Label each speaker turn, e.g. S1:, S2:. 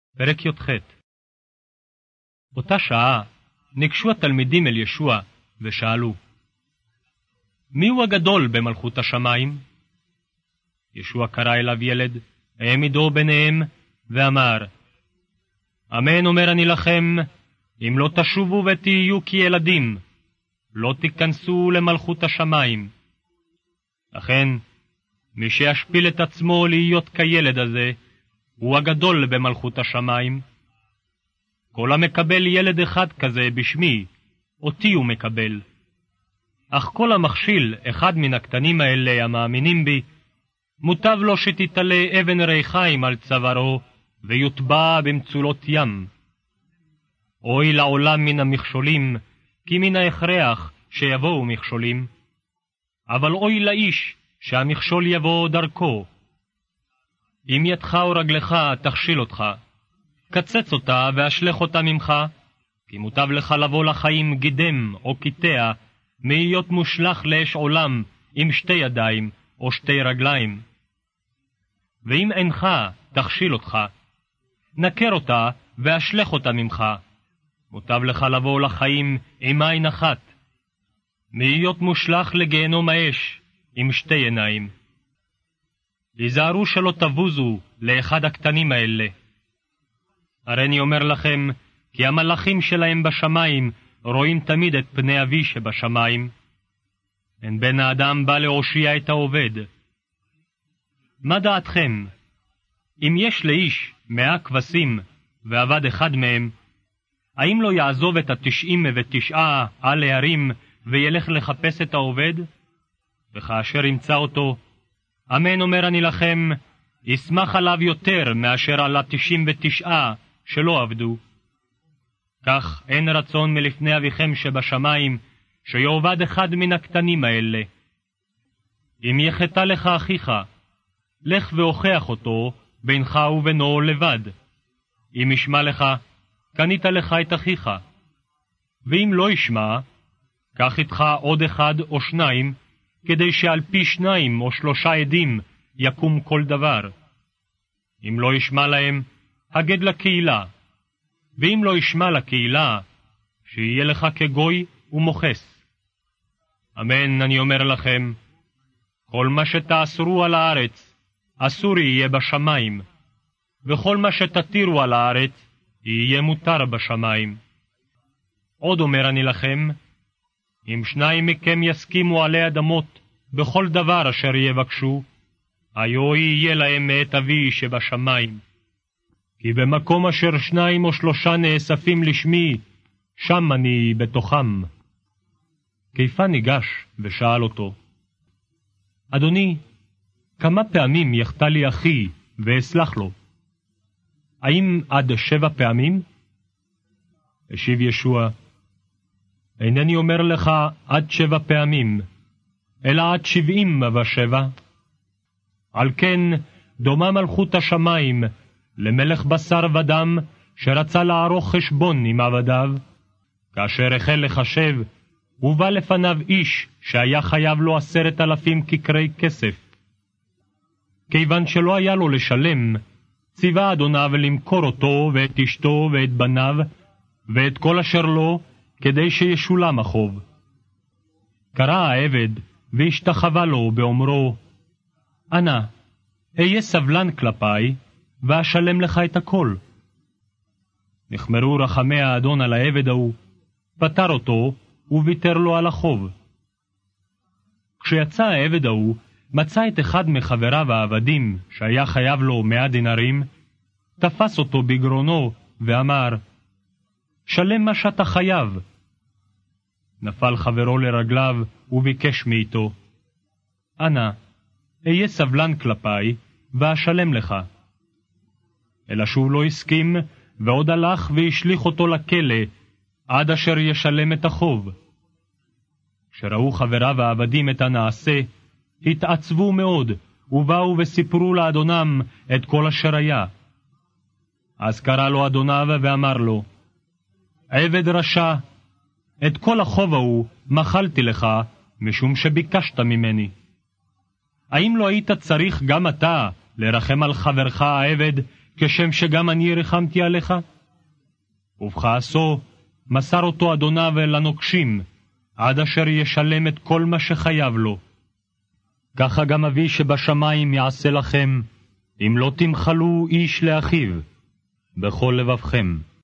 S1: פרק י"ח. אותה שעה ניגשו התלמידים אל ישוע ושאלו, מי הוא הגדול במלכות השמיים? ישוע קרא אליו ילד, העמידו ביניהם, ואמר, אמן אומר אני לכם, אם לא תשובו ותהיו כילדים, לא תיכנסו למלכות השמיים. לכן, מי שישפיל את עצמו להיות כילד הזה, הוא הגדול במלכות השמיים. כל המקבל ילד אחד כזה בשמי, אותי הוא מקבל. אך כל המכשיל אחד מן הקטנים האלה המאמינים בי, מוטב לו שתתעלה אבן ריחיים על צווארו, ויוטבע במצולות ים. אוי לעולם מן המכשולים, כי מן ההכרח שיבואו מכשולים. אבל אוי לאיש שהמכשול יבוא דרכו. אם ידך או רגלך תכשיל אותך, קצץ אותה ואשלך אותה ממך, כי מוטב לך לבוא לחיים גידם או קיטע, מהיות מושלך לאש עולם עם שתי ידיים או שתי רגליים. ואם אינך תכשיל אותך, נקר אותה ואשלך אותה ממך, מוטב לך לבוא לחיים עם עין אחת, מהיות מושלך לגיהנום האש עם שתי עיניים. היזהרו שלא תבוזו לאחד הקטנים האלה. הרי אני אומר לכם, כי המלאכים שלהם בשמיים רואים תמיד את פני אבי שבשמיים. אין בן האדם בא להושיע את העובד. מה דעתכם? אם יש לאיש 100 כבשים ועבד אחד מהם, האם לא יעזוב את 99 על ההרים וילך לחפש את העובד? וכאשר ימצא אותו, אמן אומר אני לכם, ישמח עליו יותר מאשר על 99 שלא עבדו. כך אין רצון מלפני אביכם שבשמיים, שיעבד אחד מן הקטנים האלה. אם יחטא לך אחיך, לך והוכח אותו בינך ובינו לבד. אם ישמע לך, קנית לך את אחיך. ואם לא ישמע, קח איתך עוד 1 או 2, כדי שעל פי 2 או 3 עדים יקום כל דבר. אם לא ישמע להם, הגד לקהילה. ואם לא ישמע לקהילה, שיהיה לך כגוי ומוחס. אמן אני אומר לכם, כל מה שתאסרו על הארץ, אסור יהיה בשמיים, וכל מה שתתירו על הארץ, יהיה מותר בשמיים. עוד אומר אני לכם, אם 2 מכם יסכימו עלי אדמות בכל דבר אשר יבקשו, היו יהיה להם מאת אבי שבשמיים. כי במקום אשר 2 או 3 נאספים לשמי, שם אני בתוכם. כיפה ניגש ושאל אותו, אדוני, כמה פעמים יחטא לי אחי ואסלח לו? האם עד 7 פעמים? השיב ישוע, אינני אומר לך עד 7 פעמים, אלא עד 77. על כן דומה מלכות השמיים למלך בשר ודם שרצה לערוך חשבון עם עבדיו. כאשר החל לחשב, הובא לפניו איש שהיה חייב לו 10,000 כיכרי כסף. כיוון שלא היה לו לשלם, ציווה אדוניו למכור אותו ואת אשתו ואת בניו ואת כל אשר לו, כדי שישולם החוב. קרא העבד והשתחווה לו באומרו, אנא, אהיה סבלן כלפי, ואשלם לך את הכל. נחמרו רחמי האדון על העבד ההוא, פטר אותו וויתר לו על החוב. כשיצא העבד ההוא, מצא את אחד מחבריו העבדים שהיה חייב לו 100 דינרים, תפס אותו בגרונו ואמר, שלם מה שאתה חייב. נפל חברו לרגליו וביקש מאיתו, אנא, אהיה סבלן כלפי ואשלם לך. אלא שהוא לא הסכים, ועוד הלך והשליך אותו לכלא, עד אשר ישלם את החוב. כשראו חבריו העבדים את הנעשה, התעצבו מאוד, ובאו וסיפרו לאדונם את כל אשר היה. אז קרא לו אדוניו ואמר לו, עבד רשע, את כל החוב ההוא מחלתי לך, משום שביקשת ממני. האם לא היית צריך גם אתה לרחם על חברך העבד, כשם שגם אני רחמתי עליך? ובכעסו מסר אותו אדוניו לנוקשים, עד אשר ישלם את כל מה שחייב לו. ככה גם אבי שבשמיים יעשה לכם, אם לא תמחלו איש לאחיו, בכל לבבכם.